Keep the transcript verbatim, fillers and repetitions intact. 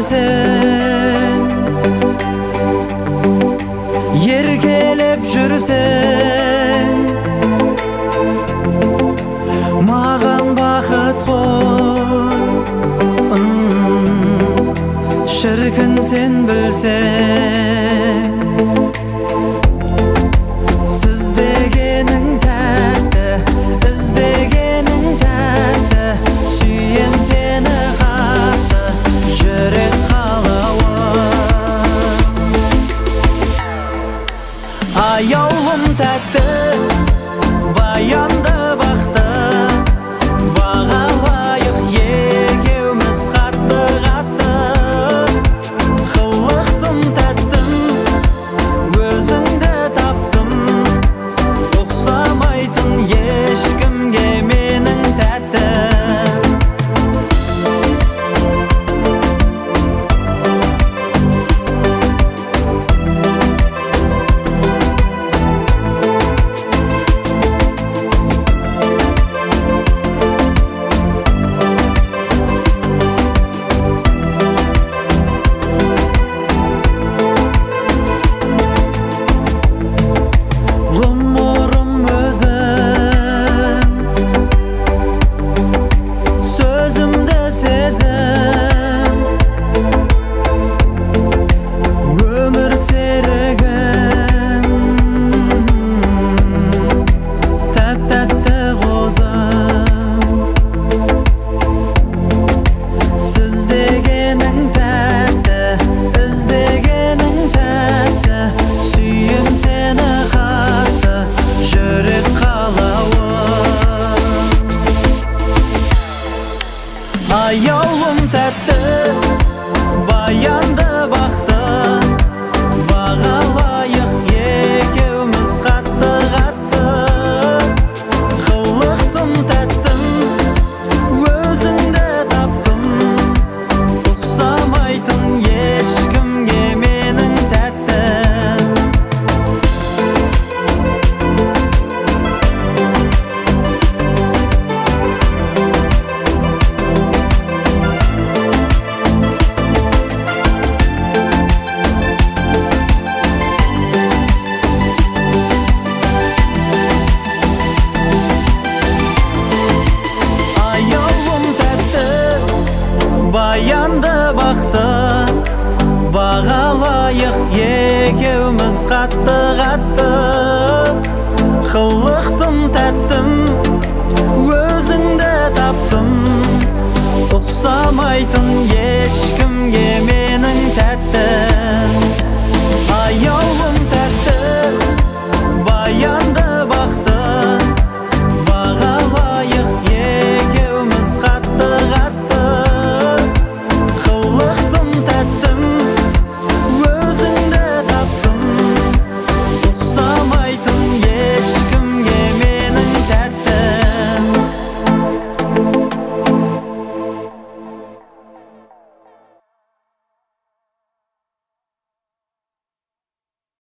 берсең, еркелеп жүрсең, маған бақыт қой. Шіркін сен білсең, сіз дегенің тәтті, іздегенің тәтті, сүйем сені қатты, жүрек қалауы. Аяулым тәтті, баянды бақты, бағалайық екеуміз қатты қатты. Қылықтым тәттім, өзіңді таптым, ұқсамайтын ешкімге менің тәттім. Ғұмырым өзің, сөзімді сезім, өмір серігім, тәп-тәтті қозым. Сіз дегенің тәтті, іздегенің тәтті, сүйем сені қатты, жүрек қалауы. Аяулым тәтті, баянды бақты, бағалайық екеуміз қатты қатты. Қылықтым тәттім, өзіңді таптым, ұқсамайтын ешкімге менің тәттім. Аяулым тәтті, баянды бақты, бағалайық екеуміз қатты қатты. Қылықтым тәттім, өзіңді таптым, ұқсамайтын ешкімге мен